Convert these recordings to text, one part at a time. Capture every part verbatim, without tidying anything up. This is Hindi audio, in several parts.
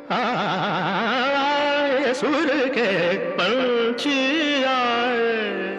आए सुर के पंछी आए,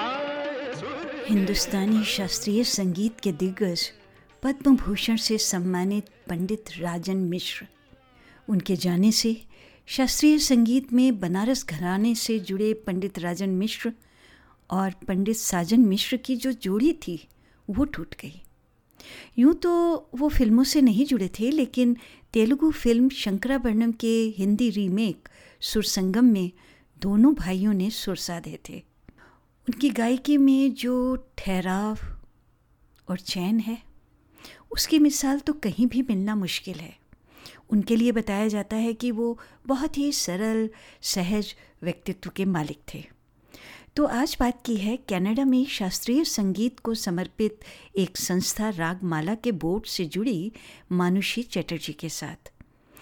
आए सुर के हिंदुस्तानी शास्त्रीय संगीत के दिग्गज पद्म भूषण से सम्मानित पंडित राजन मिश्र। उनके जाने से शास्त्रीय संगीत में बनारस घराने से जुड़े पंडित राजन मिश्र और पंडित साजन मिश्र की जो जोड़ी थी वो टूट गई। यूँ तो वो फिल्मों से नहीं जुड़े थे, लेकिन तेलुगु फिल्म शंकराभरणम के हिंदी रीमेक सुरसंगम में दोनों भाइयों ने सुर साधे थे। उनकी गायकी में जो ठहराव और चैन है उसकी मिसाल तो कहीं भी मिलना मुश्किल है। उनके लिए बताया जाता है कि वो बहुत ही सरल सहज व्यक्तित्व के मालिक थे। तो आज बात की है कनाडा में शास्त्रीय संगीत को समर्पित एक संस्था रागमाला के बोर्ड से जुड़ी मानुषी चटर्जी के साथ।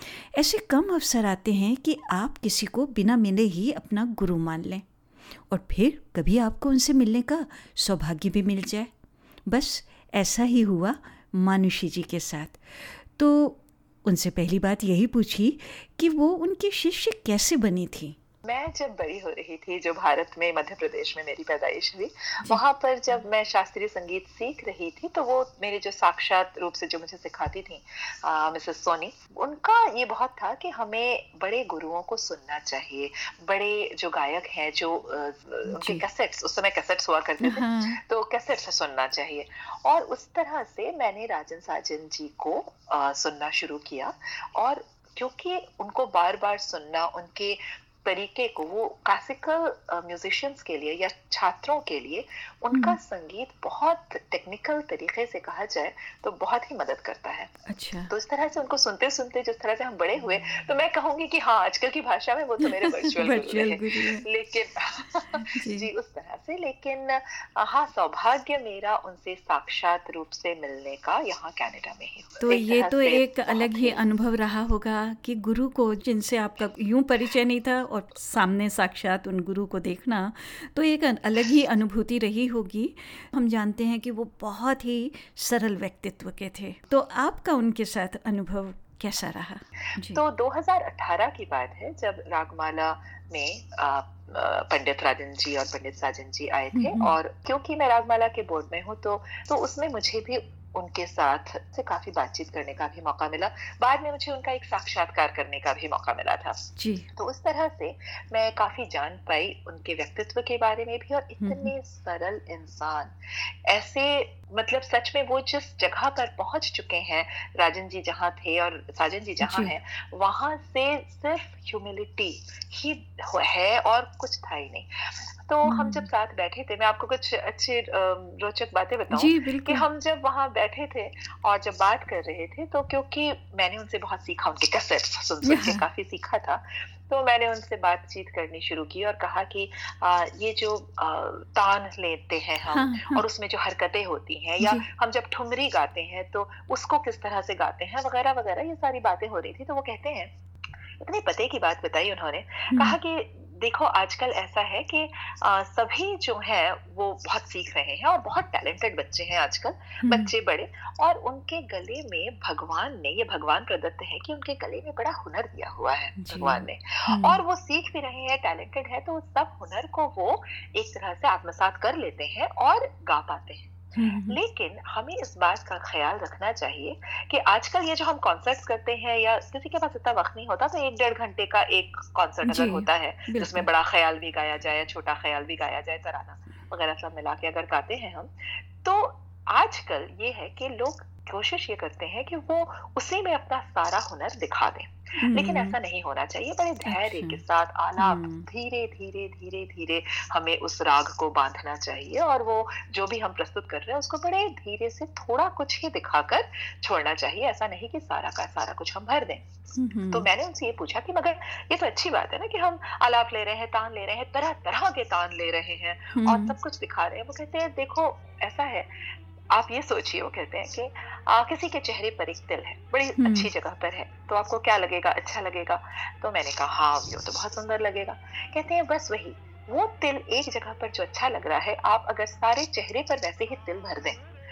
ऐसे कम अवसर आते हैं कि आप किसी को बिना मिले ही अपना गुरु मान लें और फिर कभी आपको उनसे मिलने का सौभाग्य भी मिल जाए। बस ऐसा ही हुआ मानुषी जी के साथ। तो उनसे पहली बात यही पूछी कि वो उनकी शिष्य कैसे बनी थी। मैं जब बड़ी हो रही थी, जो भारत में मध्य प्रदेश में मेरी पैदाइश हुई, वहाँ पर जब मैं शास्त्रीय संगीत सीख रही थी तो वो मेरे जो साक्षात रूप से जो मुझे सिखाती थी मिसेस सोनी, उनका ये बहुत था कि हमें बड़े गुरुओं को सुनना चाहिए। बड़े जो गायक हैं, जो आ, उनके कैसेट्स, उस समय कैसेट्स हुआ करते थे, तो कैसेट से सुनना चाहिए। और उस तरह से मैंने राजन साजन जी को आ, सुनना शुरू किया। और क्योंकि उनको बार बार सुनना, उनके तरीके को, वो क्लासिकल म्यूजिशियंस के लिए या छात्रों के लिए उनका संगीत बहुत टेक्निकल तरीके से कहा जाए तो बहुत ही मदद करता है। अच्छा। तो इस तरह से उनको सुनते सुनते जिस तरह से हम बड़े हुए, तो मैं कहूंगी कि हाँ, आजकल की भाषा में वो तो मेरे वर्चुअल गुरु हैं, लेकिन जी।, जी उस तरह से। लेकिन हाँ, सौभाग्य मेरा उनसे साक्षात रूप से मिलने का यहाँ कनाडा में ही हुआ। तो ये तो एक अलग ही अनुभव रहा होगा कि गुरु को, जिनसे आपका यूं परिचय नहीं था, और सामने साक्षात उन गुरु को देखना, तो एक अलग ही अनुभूति रही होगी। हम जानते हैं कि वो बहुत ही सरल व्यक्तित्व के थे। तो आपका उनके साथ अनुभव कैसा रहा? जी। तो दो हज़ार अठारह की बात है, जब रागमाला में आ, पंडित राजन जी और पंडित साजन जी आए थे। और क्योंकि मैं रागमाला के बोर्ड में हूँ, तो तो उसमें मुझे भी उनके साथ से काफी बातचीत करने का भी मौका मिला। बाद में मुझे उनका एक साक्षात्कार करने का भी मौका मिला था जी। तो उस तरह से मैं काफी जान पाई उनके व्यक्तित्व के बारे में भी। और इतने सरल इंसान, ऐसे मतलब सच में वो जिस जगह पर पहुंच चुके हैं, राजन जी जहाँ थे और साजन जी जहाँ हैं, वहां से सिर्फ ह्यूमिलिटी ही है और कुछ था ही नहीं। तो हम जब साथ बैठे थे, मैं आपको कुछ अच्छी रोचक बातें बताऊं कि हम जब वहां बैठे थे और जब बात कर रहे थे, तो क्योंकि मैंने उनसे बहुत सीखा, उनके कैसेट्स सुन सुन के काफी सीखा था, तो मैंने उनसे बातचीत करनी शुरू की और कहा कि आ, ये जो आ, तान लेते हैं हम, हाँ, हाँ. और उसमें जो हरकतें होती हैं, या हम जब ठुमरी गाते हैं तो उसको किस तरह से गाते हैं, वगैरह वगैरह, ये सारी बातें हो रही थी। तो वो कहते हैं, इतने पते की बात बताई उन्होंने, कहा कि देखो, आजकल ऐसा है कि आ, सभी जो है वो बहुत सीख रहे हैं और बहुत टैलेंटेड बच्चे हैं आजकल, बच्चे बड़े, और उनके गले में भगवान ने, ये भगवान प्रदत्त है कि उनके गले में बड़ा हुनर दिया हुआ है भगवान ने, और वो सीख भी रहे हैं, टैलेंटेड है, तो सब हुनर को वो एक तरह से आत्मसात कर लेते हैं और गा पाते हैं। लेकिन हमें इस बात का ख्याल रखना चाहिए कि आजकल ये जो हम कॉन्सर्ट्स करते हैं, या किसी के पास इतना वक्त नहीं होता, तो एक डेढ़ घंटे का एक कॉन्सर्ट अगर होता है जिसमें बड़ा ख्याल भी गाया जाए, छोटा ख्याल भी गाया जाए, तराना वगैरह सब मिला के अगर गाते हैं हम, तो आजकल ये है कि लोग कोशिश ये करते हैं कि वो उसी में अपना सारा हुनर दिखा दें। लेकिन ऐसा नहीं होना चाहिए। बड़े धैर्य के साथ आलाप, धीरे धीरे धीरे धीरे हमें उस राग को बांधना चाहिए, और वो जो भी हम प्रस्तुत कर रहे हैं उसको बड़े धीरे से थोड़ा कुछ ही दिखाकर छोड़ना चाहिए। ऐसा नहीं कि सारा का सारा कुछ हम भर दें। तो मैंने उनसे ये पूछा कि मगर ये तो अच्छी बात है ना कि हम आलाप ले रहे हैं, तान ले रहे हैं, तरह तरह के तान ले रहे हैं और सब कुछ दिखा रहे हैं। वो कहते हैं, देखो ऐसा है, आप ये सोचिए, वो कहते हैं कि आ, किसी के चेहरे पर एक तिल है, बड़ी अच्छी जगह पर है, तो आपको क्या लगेगा? अच्छा लगेगा। तो मैंने कहा हाँ, ये तो बहुत सुंदर लगेगा। कहते हैं बस वही, वो तिल एक जगह पर जो अच्छा लग रहा है, आप अगर सारे चेहरे पर वैसे ही तिल भर दें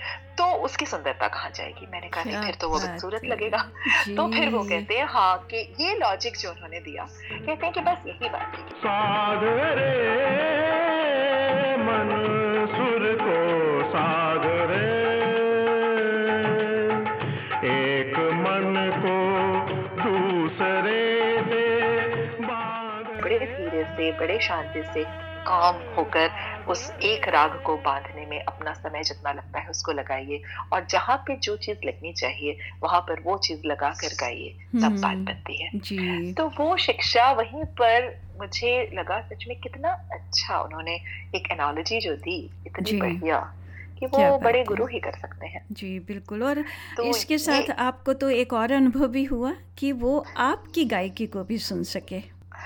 तो उसकी सुंदरता कहाँ जाएगी? मैंने कहा नहीं, क्या फिर तो वो बात बदसूरत है। लगेगा। तो फिर वो जी। कहते हैं हाँ कि ये लॉजिक जो उन्होंने दिया, कहते हैं कि बस यही बात है कि साध रे मन सुर को साध रे, एक मन को दूसरे से बांध बड़े रे। धीरे से, बड़े शांति से, काम होकर उस एक राग को बांधने में अपना समय जितना लगता है उसको लगाइए, और जहाँ पे जो चीज लगनी चाहिए वहां पर वो चीज लगा कर गाइए, तब बात हम्म। बनती है। जी। तो वो शिक्षा वहीं पर मुझे लगा सच में कितना अच्छा उन्होंने एक एनालॉजी जो दी, इतनी जी। बढ़िया कि क्या वो बड़े बात है। गुरु ही कर सकते हैं। जी बिल्कुल। और तो इसके ये साथ आपको तो एक और अनुभव भी हुआ कि वो आपकी गायकी को भी सुन सके।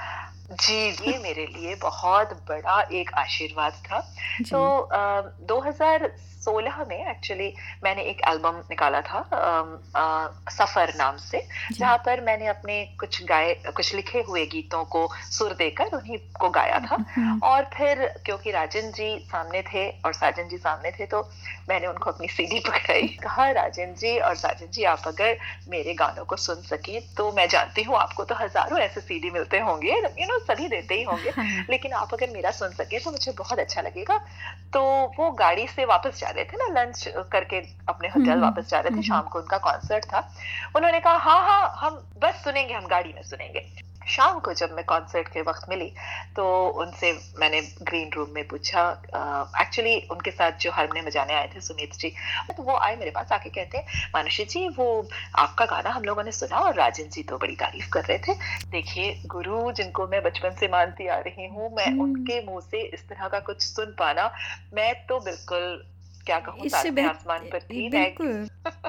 जी, ये मेरे लिए बहुत बड़ा एक आशीर्वाद था। जी। तो अ, दो हज़ार सोलह में एक्चुअली मैंने एक एल्बम निकाला था अम, अ, सफ़र नाम से, जी। जहाँ पर मैंने अपने कुछ गाए कुछ लिखे हुए गीतों को सुर देकर उन्हीं को गाया था। हम्म। और फिर क्योंकि राजन जी सामने थे और साजन जी सामने थे, तो मैंने उनको अपनी सीडी पकड़ाई, कहा राजन जी और साजन जी, आप अगर मेरे गानों को सुन सकें तो मैं जानती हूँ आपको तो हजारों ऐसे सीडी मिलते होंगे, यू नो सभी देते ही होंगे, हाँ। लेकिन आप अगर मेरा सुन सके तो मुझे बहुत अच्छा लगेगा। तो वो गाड़ी से वापस जा रहे थे ना, लंच करके अपने होटल हम्म। वापस जा रहे थे, हम्म। शाम को उनका कॉन्सर्ट था। उन्होंने कहा हाँ हाँ हम बस सुनेंगे, हम गाड़ी में सुनेंगे। शाम को जब मैं कॉन्सर्ट के वक्त मिली तो उनसे मैंने ग्रीन रूम में पूछा, एक्चुअली उनके साथ जो हारमोनियम बजाने आए थे सुमित जी, तो वो आए मेरे पास आके कहते हैं मानुषी जी वो आपका गाना हम लोगों ने सुना और राजन जी तो बड़ी तारीफ कर रहे थे। देखिए गुरु जिनको मैं बचपन से मानती आ रही हूँ, मैं हम्म। उनके मुंह से इस तरह का कुछ सुन पाना, मैं तो बिल्कुल क्या कहूँ इससे सातवें बेहतर आसमान पर थी। मैं बिल्कुल।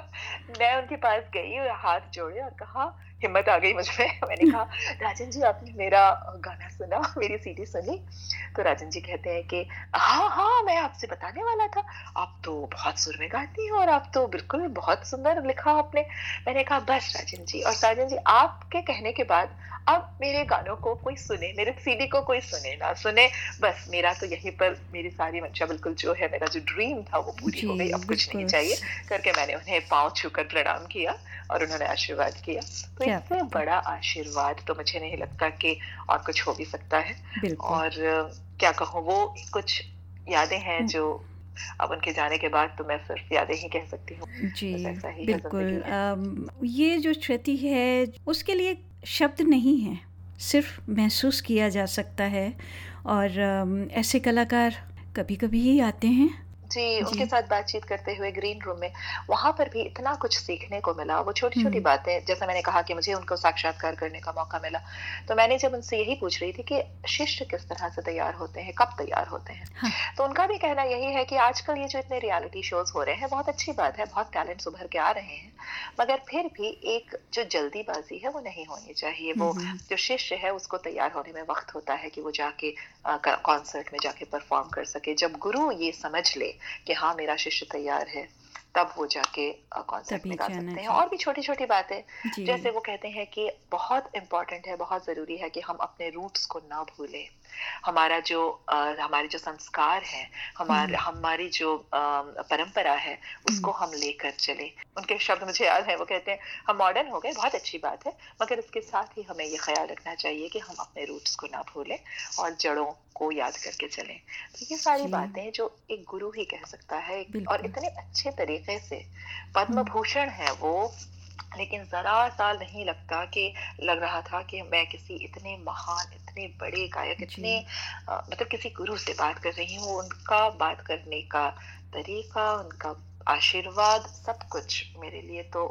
मैं उनके पास गई और हाथ जोड़े और कहा, हिम्मत आ गई मुझ में, मैंने कहा राजन जी आपने मेरा गाना सुना, मेरी सीडी सुनी? तो राजन जी कहते हैं कि हाँ हाँ मैं आपसे बताने वाला था, आप तो बहुत सुर में गाती हो और आप तो बिल्कुल बहुत सुंदर लिखा आपने। मैंने कहा बस राजन जी और साजन जी, आपके कहने के बाद अब मेरे गानों को कोई सुने, मेरे सीडी को कोई सुने ना सुने, बस मेरा तो यहीं पर मेरी सारी मंशा बिल्कुल जो है, मेरा जो ड्रीम था वो पूरी हो जी गई, अब कुछ नहीं बिल्कुल। चाहिए करके मैंने उन्हें पांव छूकर प्रणाम किया और उन्होंने आशीर्वाद किया। तो क्या इससे बात है। बड़ा आशीर्वाद तो मुझे नहीं लगता कि और कुछ हो भी सकता है। बिल्कुल। और अ, क्या कहूँ, वो कुछ यादें हैं जो अब उनके जाने के बाद तो मैं सिर्फ यादें ही कह सकती हूँ। जी बस ऐसा ही है, बिल्कुल। जिंदगी है। अम, ये जो क्षति है उसके लिए शब्द नहीं है, सिर्फ महसूस किया जा सकता है। और अम, ऐसे कलाकार कभी कभी ही आते हैं। जी, उनके जी। साथ बातचीत करते हुए ग्रीन रूम में वहां पर भी इतना कुछ सीखने को मिला। वो छोटी छोटी हम्म। बातें, जैसा मैंने कहा कि मुझे उनको साक्षात्कार करने का मौका मिला, तो मैंने जब उनसे यही पूछ रही थी कि शिष्य किस तरह से तैयार होते हैं, कब तैयार होते हैं, हाँ। तो उनका भी कहना यही है कि आजकल ये जो इतने रियलिटी शोज हो रहे हैं, बहुत अच्छी बात है, बहुत टैलेंट्स उभर के आ रहे हैं, मगर फिर भी एक जो जल्दीबाजी है वो नहीं होनी चाहिए। वो हम्म। जो शिष्य है उसको तैयार होने में वक्त होता है कि वो जाके कॉन्सर्ट में जाके परफॉर्म कर सके। जब गुरु ये समझ ले कि हाँ मेरा शिष्य तैयार है, तब वो जाके कॉन्सर्ट तभी में गा जाना सकते हैं। चाहिए। और भी छोटी छोटी बातें, जी। जैसे वो कहते हैं कि बहुत इम्पोर्टेंट है, बहुत जरूरी है कि हम अपने रूट्स को ना भूलें। हमारा जो अ, हमारे जो संस्कार है, हमारे हम्म। हमारी जो अ, परंपरा है, उसको हम लेकर चले। उनके शब्द मुझे याद है, वो कहते हैं हम मॉडर्न हो गए, बहुत अच्छी बात है, मगर इसके साथ ही हमें ये ख्याल रखना चाहिए कि हम अपने रूट्स को ना भूलें और जड़ों को याद करके चलें। तो ये सारी जी बातें जो एक गुरु ही कह सकता है, और बिल्कुल। इतने अच्छे तरीके से। पद्म हम्म। भूषण है वो, लेकिन जरा सा नहीं लगता कि लग रहा था कि मैं किसी इतने महान, इतने बड़े गायक, इतने जी अ, मतलब किसी गुरु से बात कर रही हूँ। उनका बात करने का तरीका, उनका आशीर्वाद, सब कुछ मेरे लिए तो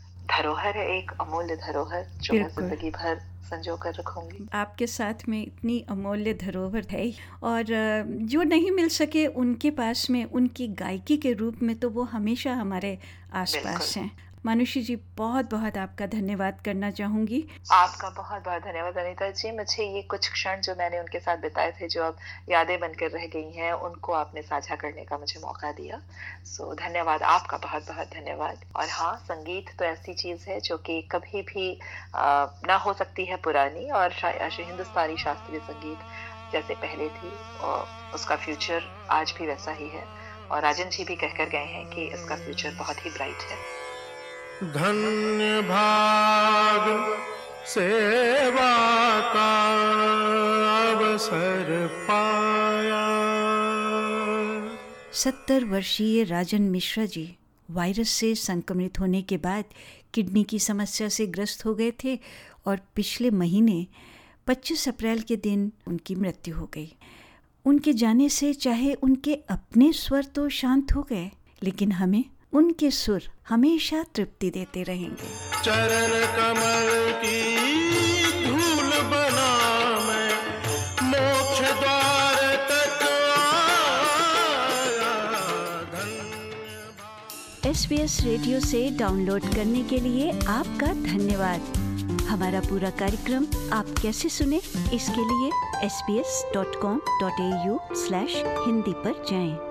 धरोहर है, एक अमूल्य धरोहर जो मैं बिल्कुल। जिंदगी भर संजो कर रखूंगी। आपके साथ में इतनी अमूल्य धरोहर है, और अ, जो नहीं मिल सके उनके पास में उनकी गायकी के रूप में, तो वो हमेशा हमारे आसपास बिल्कुल। हैं। मानुषी जी, बहुत बहुत आपका धन्यवाद करना चाहूँगी। आपका बहुत बहुत धन्यवाद अनीता जी। मुझे ये कुछ क्षण जो मैंने उनके साथ बिताए थे, जो अब यादें बनकर रह गई हैं, उनको आपने साझा करने का मुझे मौका दिया। सो धन्यवाद, आपका बहुत बहुत धन्यवाद। और हाँ, संगीत तो ऐसी चीज़ है जो कि कभी भी आ, ना हो सकती है पुरानी, और हिंदुस्तानी शास्त्रीय संगीत जैसे पहले थी और उसका फ्यूचर आज भी वैसा ही है। और राजन जी भी कहकर गए हैं कि इसका फ्यूचर बहुत ही ब्राइट है। धन्य भाग सेवा का अवसर पाया। सत्तर वर्षीय राजन मिश्रा जी वायरस से संक्रमित होने के बाद किडनी की समस्या से ग्रस्त हो गए थे और पिछले महीने पच्चीस अप्रैल के दिन उनकी मृत्यु हो गई। उनके जाने से चाहे उनके अपने स्वर तो शांत हो गए, लेकिन हमें उनके सुर हमेशा तृप्ति देते रहेंगे। चरण कमल की धूल बना मैं मोक्ष द्वार तक आया। धन्यवाद। एस बी एस रेडियो से डाउनलोड करने के लिए आपका धन्यवाद। हमारा पूरा कार्यक्रम आप कैसे सुने, इसके लिए S B S dot com dot A U slash Hindi पर जाएं।